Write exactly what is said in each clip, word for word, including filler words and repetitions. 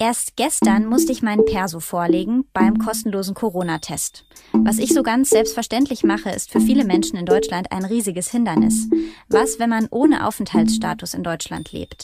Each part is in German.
Erst gestern musste ich meinen Perso vorlegen beim kostenlosen Corona-Test. Was ich so ganz selbstverständlich mache, ist für viele Menschen in Deutschland ein riesiges Hindernis. Was, wenn man ohne Aufenthaltsstatus in Deutschland lebt?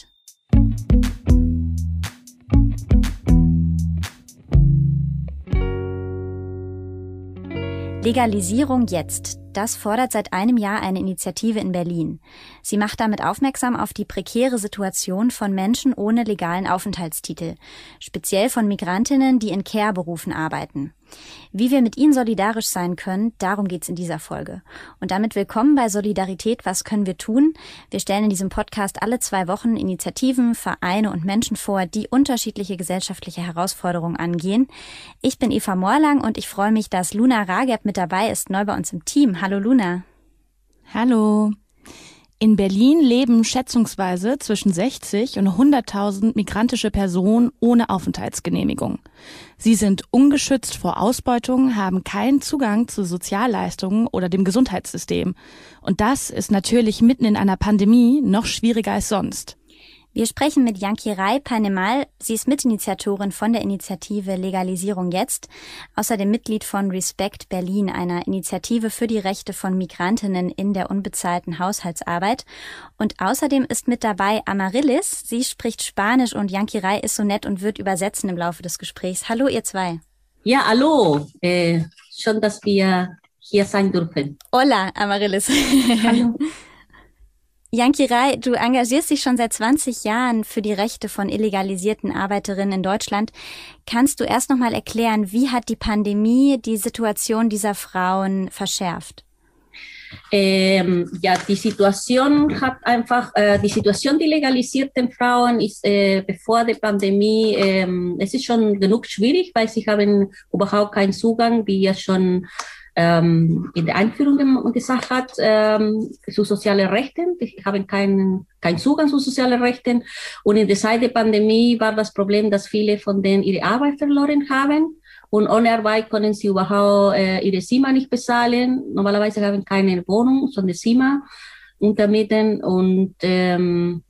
Legalisierung jetzt. Das fordert seit einem Jahr eine Initiative in Berlin. Sie macht damit aufmerksam auf die prekäre Situation von Menschen ohne legalen Aufenthaltstitel, speziell von Migrantinnen, die in Care-Berufen arbeiten. Wie wir mit ihnen solidarisch sein können, darum geht's in dieser Folge. Und damit willkommen bei Solidarität, was können wir tun? Wir stellen in diesem Podcast alle zwei Wochen Initiativen, Vereine und Menschen vor, die unterschiedliche gesellschaftliche Herausforderungen angehen. Ich bin Eva Morlang und ich freue mich, dass Luna Rageb mit dabei ist, neu bei uns im Team. Hallo Luna. Hallo. In Berlin leben schätzungsweise zwischen sechzig und hunderttausend migrantische Personen ohne Aufenthaltsgenehmigung. Sie sind ungeschützt vor Ausbeutung, haben keinen Zugang zu Sozialleistungen oder dem Gesundheitssystem. Und das ist natürlich mitten in einer Pandemie noch schwieriger als sonst. Wir sprechen mit Yankirai Panemal. Sie ist Mitinitiatorin von der Initiative Legalisierung jetzt, außerdem Mitglied von Respect Berlin, einer Initiative für die Rechte von Migrantinnen in der unbezahlten Haushaltsarbeit. Und außerdem ist mit dabei Amaryllis. Sie spricht Spanisch und Yankirai ist so nett und wird übersetzen im Laufe des Gesprächs. Hallo ihr zwei. Ja, hallo. Äh, schön, dass wir hier sein dürfen. Hola, Amaryllis. Hallo. Yankirai, du engagierst dich schon seit zwanzig Jahren für die Rechte von illegalisierten Arbeiterinnen in Deutschland. Kannst du erst noch mal erklären, wie hat die Pandemie die Situation dieser Frauen verschärft? Ähm, ja, die Situation hat einfach, äh, die Situation der legalisierten Frauen ist äh, bevor der Pandemie, ähm, es ist schon genug schwierig, weil sie haben überhaupt keinen Zugang, wie ja schon ähm, in der Einführung gesagt hat, ähm, zu sozialen Rechten. Die haben keinen keinen Zugang zu sozialen Rechten. Und in der Zeit der Pandemie war das Problem, dass viele von denen ihre Arbeit verloren haben. Und ohne Arbeit können sie überhaupt äh, ihre Zimmer nicht bezahlen. Normalerweise haben keine Wohnung, sondern Zimmer untermieten. Und, ähm,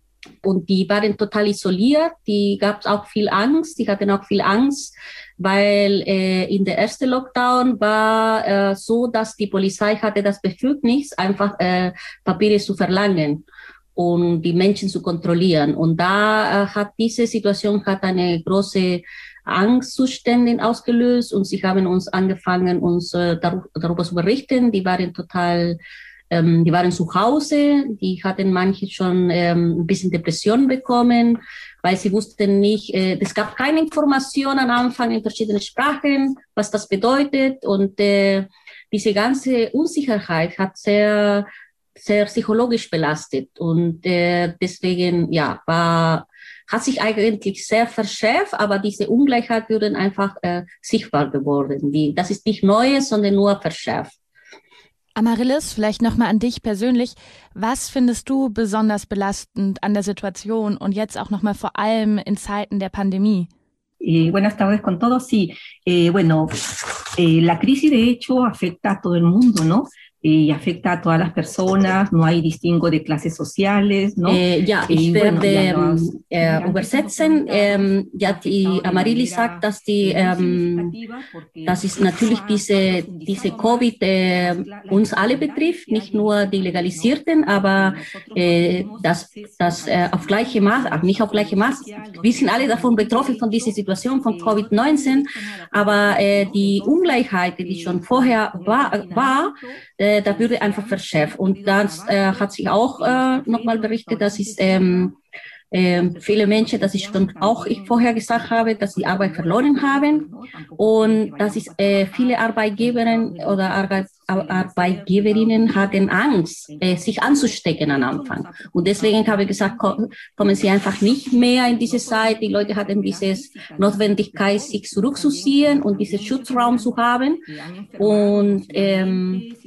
und die waren total isoliert. Die gab auch viel Angst. Die hatten auch viel Angst, weil äh, in der ersten Lockdown war äh, so, dass die Polizei hatte das Befugnis, einfach äh, Papiere zu verlangen und die Menschen zu kontrollieren. Und da äh, hat diese Situation hat eine große Angstzustände ausgelöst und sie haben uns angefangen, uns äh, dar- darüber zu berichten. Die waren total, ähm, die waren zu Hause, die hatten manche schon ähm, ein bisschen Depression bekommen, weil sie wussten nicht, äh, es gab keine Informationen am Anfang in verschiedenen Sprachen, was das bedeutet. Und äh, diese ganze Unsicherheit hat sehr, sehr psychologisch belastet. Und äh, deswegen, ja, war hat sich eigentlich sehr verschärft, aber diese Ungleichheit würde einfach äh, sichtbar geworden. Die, das ist nicht Neues, sondern nur verschärft. Amaryllis, vielleicht nochmal an dich persönlich. Was findest du besonders belastend an der Situation und jetzt auch nochmal vor allem in Zeiten der Pandemie? Eh, buenas tardes con todos. Sí, eh, bueno, eh, la crisis de hecho afecta a todo el mundo, ¿no? Y afecta a todas las personas, no hay distingo de clases sociales, ¿no? Äh, ja, ich eh, werde bueno, los, äh, übersetzen. Ähm, ja, die Amaryllis sagt, dass die, ähm, dass es natürlich diese, diese Covid äh, uns alle betrifft, nicht nur die Legalisierten, aber äh, das, das äh, auf gleiche Maß, nicht auf gleiche Maß. Wir sind alle davon betroffen von dieser Situation von Covid neunzehn, aber äh, die Ungleichheit, die schon vorher war, war äh, da würde einfach verschärft. Und das äh, hat sich auch äh, nochmal berichtet, dass es ähm, äh, viele Menschen, dass ich schon auch ich vorher gesagt habe, dass die Arbeit verloren haben und dass es äh, viele Arbeitgeberinnen oder Arbeit, Arbeitgeberinnen hatten Angst, äh, sich anzustecken am Anfang. Und deswegen habe ich gesagt, ko- kommen Sie einfach nicht mehr in diese Zeit. Die Leute hatten diese Notwendigkeit, sich zurückzuziehen und diesen Schutzraum zu haben. Und ähm,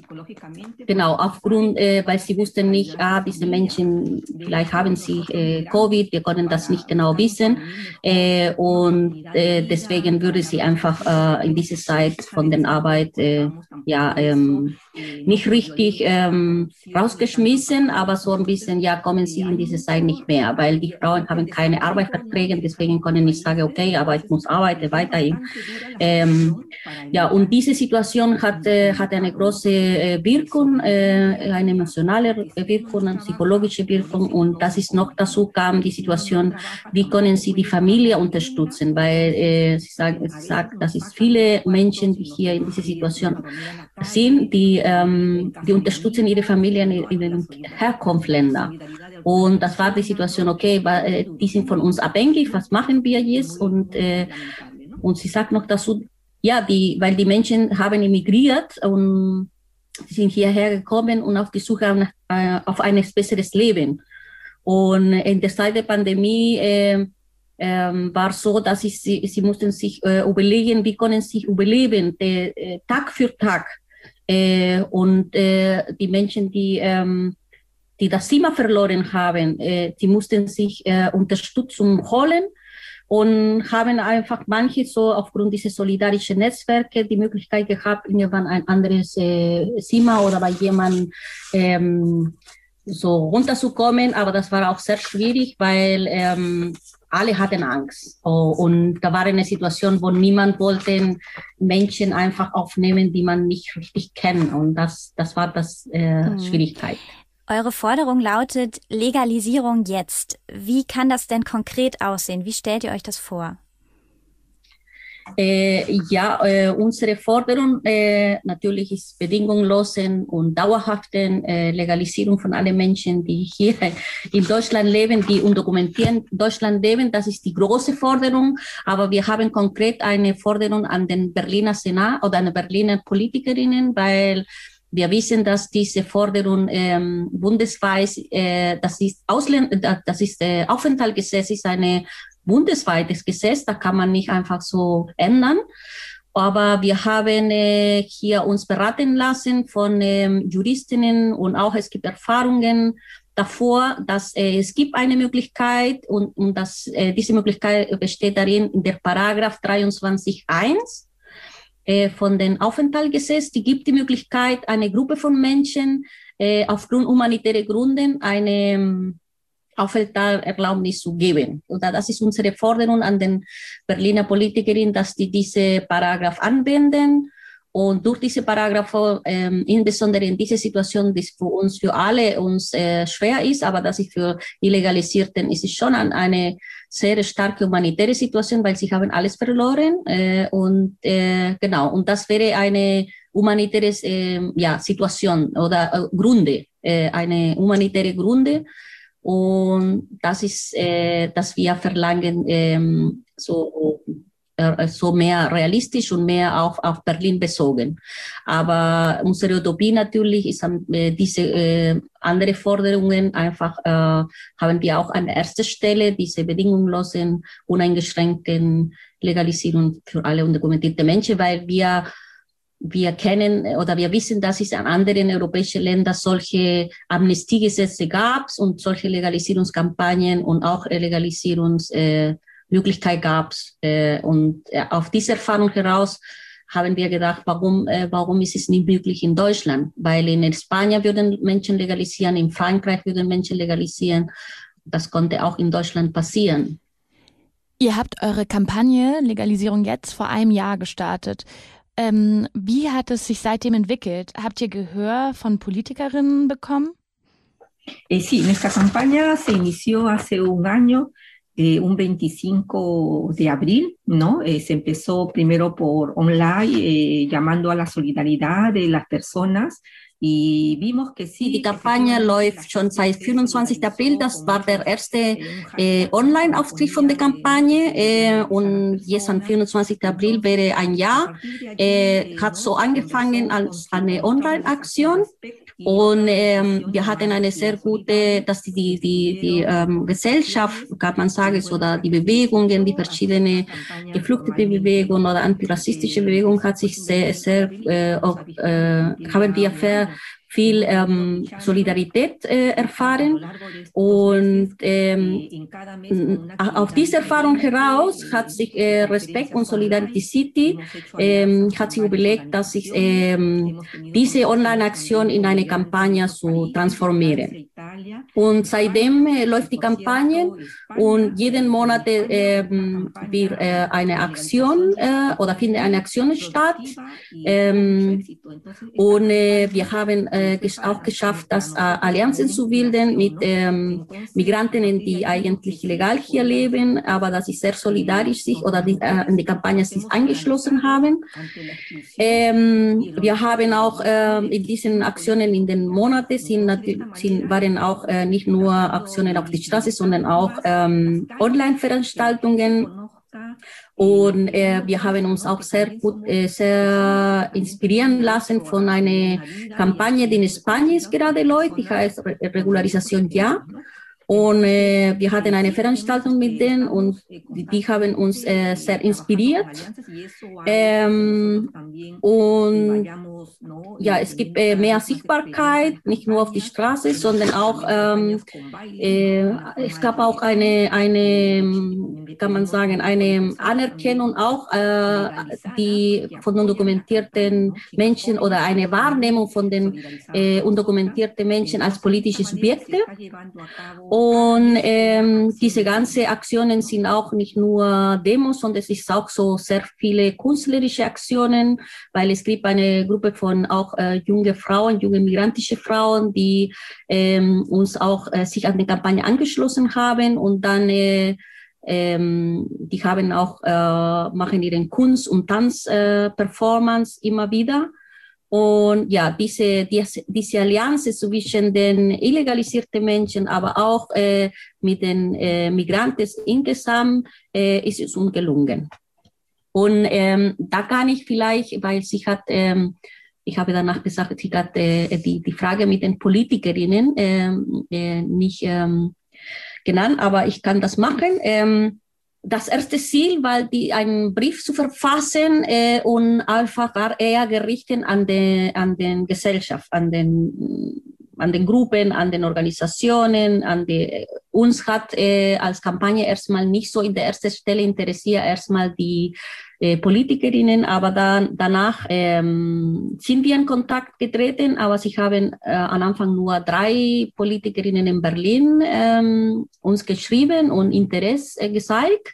genau, aufgrund, äh, weil sie wussten nicht, ah, diese Menschen, vielleicht haben sie äh, Covid, wir konnten das nicht genau wissen. Äh, und äh, deswegen würde sie einfach äh, in dieser Zeit von der Arbeit äh, ja, ähm, nicht richtig ähm, rausgeschmissen, aber so ein bisschen, ja, kommen sie in diese Zeit nicht mehr, weil die Frauen haben keine Arbeitsverträge, deswegen können nicht sagen, okay, aber ich muss arbeiten weiterhin. Ähm, ja, und diese Situation hat, äh, hat eine große äh, Wirkung, äh, eine emotionale Wirkung, eine psychologische Wirkung, und das ist noch dazu kam die Situation, wie können sie die Familie unterstützen, weil äh, sie sagt, sie sagt, dass es viele Menschen, die hier in dieser Situation sind, die, ähm, die unterstützen ihre Familien in den Herkunftsländern. Und das war die Situation, okay, weil, die sind von uns abhängig, was machen wir jetzt? Und, äh, und sie sagt noch dazu, ja, die, weil die Menschen haben emigriert und sind hierher gekommen und auf die Suche nach, äh, auf ein besseres Leben. Und in der Zeit der Pandemie äh, äh, war so, dass ich, sie, sie mussten sich äh, überlegen, wie können sie überleben, äh, Tag für Tag. Äh, und äh, die Menschen, die, ähm, die das Zimmer verloren haben, äh, die mussten sich äh, Unterstützung holen und haben einfach manche so aufgrund dieser solidarischen Netzwerke die Möglichkeit gehabt, irgendwann ein anderes äh, Zimmer oder bei jemandem ähm, so runterzukommen. Aber das war auch sehr schwierig, weil ähm, alle hatten Angst. Oh, und da war eine Situation, wo niemand wollte Menschen einfach aufnehmen, die man nicht richtig kennt. Und das, das war das äh, hm. Schwierigkeit. Eure Forderung lautet Legalisierung jetzt. Wie kann das denn konkret aussehen? Wie stellt ihr euch das vor? Äh, ja, äh, unsere Forderung äh, natürlich ist bedingungslosen und dauerhaften äh, Legalisierung von allen Menschen, die hier in Deutschland leben, die undokumentiert in Deutschland leben. Das ist die große Forderung. Aber wir haben konkret eine Forderung an den Berliner Senat oder an Berliner Politikerinnen, weil wir wissen, dass diese Forderung ähm, bundesweit, äh, das ist Ausländ das ist äh, Aufenthaltsgesetz, ist eine bundesweites Gesetz, da kann man nicht einfach so ändern. Aber wir haben äh, hier uns beraten lassen von ähm, Juristinnen und auch es gibt Erfahrungen davor, dass äh, es gibt eine Möglichkeit und, und dass äh, diese Möglichkeit besteht darin in der Paragraph dreiundzwanzig Absatz eins äh, von den Aufenthaltsgesetz. Die gibt die Möglichkeit, eine Gruppe von Menschen äh, aufgrund humanitärer Gründe eine Aufenthaltserlaubnis zu geben. Und das ist unsere Forderung an den Berliner Politikerinnen, dass die diese Paragraph anwenden. Und durch diese Paragraph, ähm, insbesondere in dieser Situation, die für uns, für alle uns äh, schwer ist, aber das ist für Illegalisierten, ist es schon an eine sehr starke humanitäre Situation, weil sie haben alles verloren. Äh, und äh, genau, und das wäre eine humanitäre äh, ja, Situation oder äh, Gründe, äh, eine humanitäre Gründe. Und das ist, äh, dass wir verlangen, ähm, so, äh, so mehr realistisch und mehr auf, auf Berlin bezogen. Aber unsere Utopie natürlich ist, äh, diese äh, andere Forderungen einfach, äh, haben wir auch an erster Stelle, diese bedingungslosen, uneingeschränkten Legalisierung für alle undokumentierte Menschen, weil wir Wir kennen oder wir wissen, dass es in anderen europäischen Ländern solche Amnestiegesetze gab und solche Legalisierungskampagnen und auch Legalisierungsmöglichkeit äh, gab. Äh, und äh, auf diese Erfahrung heraus haben wir gedacht, warum, äh, warum ist es nicht möglich in Deutschland? Weil in Spanien würden Menschen legalisieren, in Frankreich würden Menschen legalisieren. Das konnte auch in Deutschland passieren. Ihr habt eure Kampagne Legalisierung jetzt vor einem Jahr gestartet. Ähm, wie hat es sich seitdem entwickelt? Habt ihr Gehör von Politikerinnen bekommen? Eh, sí, nuestra campaña se inició hace un año, eh, un veinticinco de abril, ¿no? Eh, se empezó primero por online, eh, llamando a la solidaridad de las personas. Y vimos que sí, die Kampagne läuft schon seit vierundzwanzigsten April. Das war der erste äh, Online-Auftritt von der Kampagne. Äh, und jetzt am vierundzwanzigsten April wäre ein Jahr. Äh, hat so angefangen als eine Online-Aktion. Und ähm, wir hatten eine sehr gute, dass die, die, die, die ähm, Gesellschaft, kann man sagen, oder die Bewegungen, die verschiedene geflüchtete Bewegung oder antirassistische Bewegung hat sich sehr, sehr, äh, auch, äh, haben wir sehr viel ähm, Solidarität äh, erfahren und ähm, auf diese Erfahrung heraus hat sich äh, Respekt und Solidarity City ähm, hat sich überlegt, dass sich ähm, diese Online-Aktion in eine Kampagne zu transformieren. Und seitdem äh, läuft die Kampagne und jeden Monat äh, wird äh, eine Aktion äh, oder findet eine Aktion statt. Ähm, und äh, wir haben äh, auch geschafft, dass äh, Allianzen zu bilden mit ähm, Migrantinnen, die eigentlich legal hier leben, aber dass sie sehr solidarisch sich oder die, äh, in die Kampagne sich angeschlossen haben. Ähm, wir haben auch äh, in diesen Aktionen in den Monaten sind, sind, waren auch äh, nicht nur Aktionen auf die Straße, sondern auch ähm, Online-Veranstaltungen. Und äh, wir haben uns auch sehr gut, äh, sehr inspirieren lassen von einer Kampagne, die in Spanien gerade läuft, die heißt Re Regularisation Ja. Und äh, wir hatten eine Veranstaltung mit denen und die, die haben uns äh, sehr inspiriert. Ähm, und ja, es gibt äh, mehr Sichtbarkeit, nicht nur auf die Straße, sondern auch, ähm, äh, es gab auch eine, eine, kann man sagen, eine Anerkennung auch, äh, die von undokumentierten Menschen oder eine Wahrnehmung von den äh, undokumentierten Menschen als politische Subjekte. Und ähm, diese ganzen Aktionen sind auch nicht nur Demos, sondern es ist auch so sehr viele künstlerische Aktionen, weil es gibt eine Gruppe von auch äh, junge Frauen, junge migrantische Frauen, die ähm, uns auch äh, sich an die Kampagne angeschlossen haben und dann äh, ähm, die haben auch äh, machen ihren Kunst- und Tanz-Performance äh, immer wieder. Und ja, diese, diese, diese Allianz zwischen den illegalisierten Menschen, aber auch äh, mit den äh, Migranten insgesamt äh, ist es uns gelungen. Und ähm, da kann ich vielleicht, weil sie hat, ähm, ich habe danach gesagt, sie hat äh, die, die Frage mit den Politikerinnen ähm, äh, nicht ähm, genannt, aber ich kann das machen. Ähm, Das erste Ziel war, die, einen Brief zu verfassen äh, und einfach war eher gerichtet an den, an den Gesellschaft, an den, an den Gruppen, an den Organisationen, an die, uns hat äh, als Kampagne erstmal nicht so in der ersten Stelle interessiert, erstmal die äh, Politikerinnen, aber dann, danach ähm, sind wir in Kontakt getreten, aber sie haben äh, am Anfang nur drei Politikerinnen in Berlin ähm, uns geschrieben und Interesse äh, gezeigt.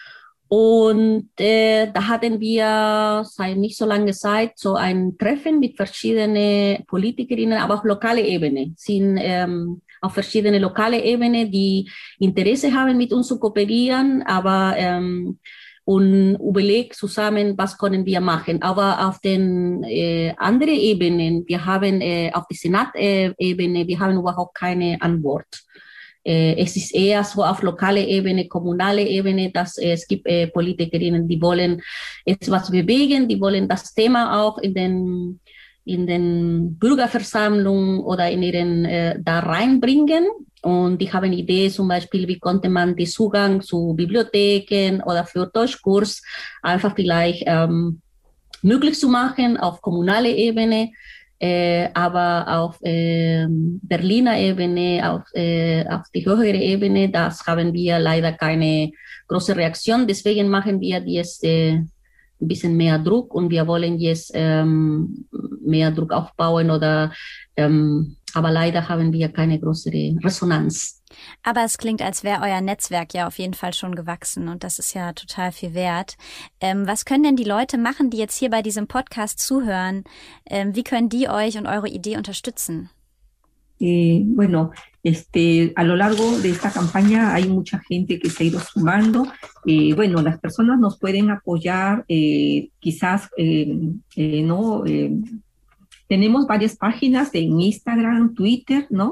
Und äh, da hatten wir seit nicht so langer Zeit so ein Treffen mit verschiedenen Politikerinnen, aber auch lokale Ebene, sind ähm, auf verschiedene lokale Ebene, die Interesse haben, mit uns zu kooperieren, aber ähm, und überlegt zusammen, was können wir machen. Aber auf den äh, anderen Ebenen, wir haben äh, auf die Senat-Ebene, wir haben überhaupt keine Antwort. Äh, es ist eher so auf lokale Ebene, kommunale Ebene, dass äh, es gibt äh, Politikerinnen, die wollen etwas bewegen, die wollen das Thema auch in den in den Bürgerversammlungen oder in ihren äh, da reinbringen. Und die haben Ideen, zum Beispiel, wie konnte man den Zugang zu Bibliotheken oder für Deutschkurs einfach vielleicht ähm, möglich zu machen auf kommunaler Ebene, äh, aber auf äh, Berliner Ebene, auf, äh, auf die höhere Ebene, das haben wir leider keine große Reaktion. Deswegen machen wir jetzt äh, ein bisschen mehr Druck und wir wollen jetzt ähm, mehr Druck aufbauen oder ähm, aber leider haben wir keine größere Resonanz. Aber es klingt, als wäre euer Netzwerk ja auf jeden Fall schon gewachsen und das ist ja total viel wert. Ähm, was können denn die Leute machen, die jetzt hier bei diesem Podcast zuhören? Ähm, wie können die euch und eure Idee unterstützen? Eh, bueno, este, a lo largo de esta campaña hay mucha gente que se ha ido sumando. Eh, bueno, las personas nos pueden apoyar, eh, quizás, eh, eh, ¿no? Eh, tenemos varias páginas en Instagram, Twitter, ¿no?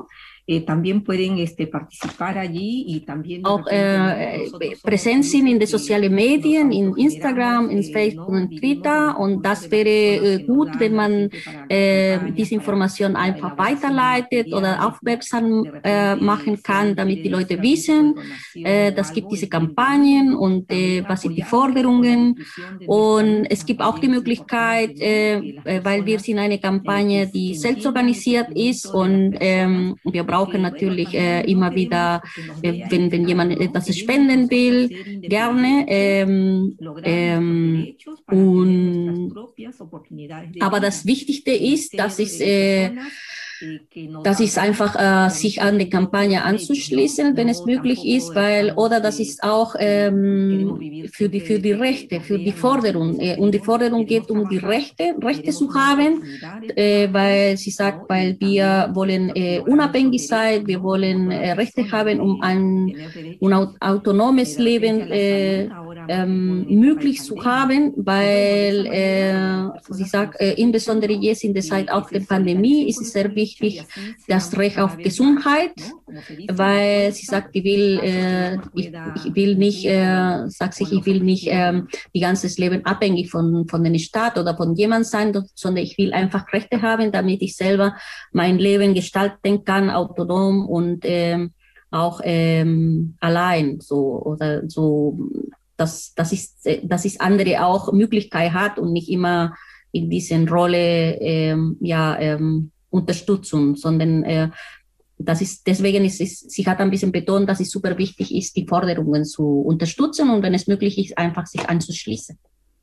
eh, también pueden este, participar allí y también auch äh, präsent sind in den sozialen Medien, in Instagram, in Facebook und Twitter. Und das wäre äh, gut, wenn man äh, diese Information einfach weiterleitet oder aufmerksam äh, machen kann, damit die Leute wissen, äh, das gibt diese Kampagnen und äh, was sind die Forderungen. Und es gibt auch die Möglichkeit, äh, weil wir sind eine Kampagne, die selbst organisiert ist und ähm, wir brauchen natürlich äh, immer wieder, äh, wenn, wenn jemand etwas spenden will, gerne. Ähm, ähm, und, aber das Wichtigste ist, dass es äh, Das ist einfach, äh, sich an die Kampagne anzuschließen, wenn es möglich ist, weil, oder das ist auch ähm, für die, für die Rechte, für die Forderung. Äh, und die Forderung geht um die Rechte, Rechte zu haben, äh, weil sie sagt, weil wir wollen äh, unabhängig sein, wir wollen äh, Rechte haben, um ein, ein autonomes Leben äh, ähm, möglich zu haben, weil äh, sie sagt, äh, insbesondere jetzt in der Zeit auch der Pandemie ist es sehr wichtig, das Recht auf Gesundheit, weil sie sagt, ich will, äh, ich, ich will nicht, äh, sagt sich, ich will nicht äh, die ganzes Leben abhängig von von dem Staat oder von jemand sein, sondern ich will einfach Rechte haben, damit ich selber mein Leben gestalten kann, autonom und äh, auch ähm, allein, so oder so, dass dass ich dass ich andere auch Möglichkeit hat und nicht immer in diesen Rolle ähm, ja ähm, Unterstützung, sondern äh, das ist, deswegen ist es, sie hat ein bisschen betont, dass es super wichtig ist, die Forderungen zu unterstützen und wenn es möglich ist, einfach sich anzuschließen.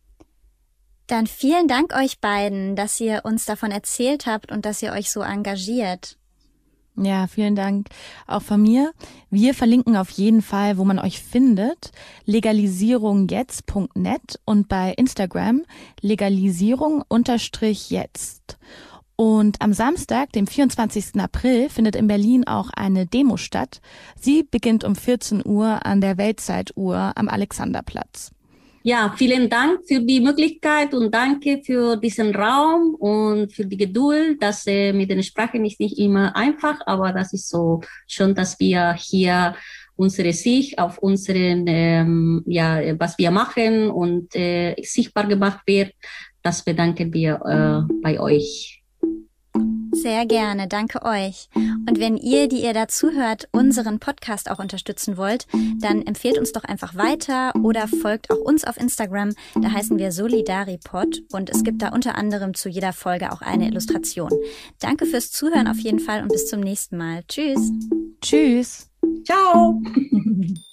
Dann vielen Dank euch beiden, dass ihr uns davon erzählt habt und dass ihr euch so engagiert. Ja, vielen Dank auch von mir. Wir verlinken auf jeden Fall, wo man euch findet, legalisierung jetzt punkt net und bei Instagram legalisierung unterstrich jetzt. Und am Samstag, dem vierundzwanzigsten April, findet in Berlin auch eine Demo statt. Sie beginnt um vierzehn Uhr an der Weltzeituhr am Alexanderplatz. Ja, vielen Dank für die Möglichkeit und danke für diesen Raum und für die Geduld. Das äh, mit den Sprachen ist nicht immer einfach, aber das ist so schon, dass wir hier unsere Sicht auf unseren, ähm, ja, was wir machen und äh, sichtbar gemacht wird. Das bedanken wir äh, bei euch. Sehr gerne, danke euch. Und wenn ihr, die ihr dazu hört, unseren Podcast auch unterstützen wollt, dann empfehlt uns doch einfach weiter oder folgt auch uns auf Instagram. Da heißen wir Solidaripod und es gibt da unter anderem zu jeder Folge auch eine Illustration. Danke fürs Zuhören auf jeden Fall und bis zum nächsten Mal. Tschüss. Tschüss. Ciao.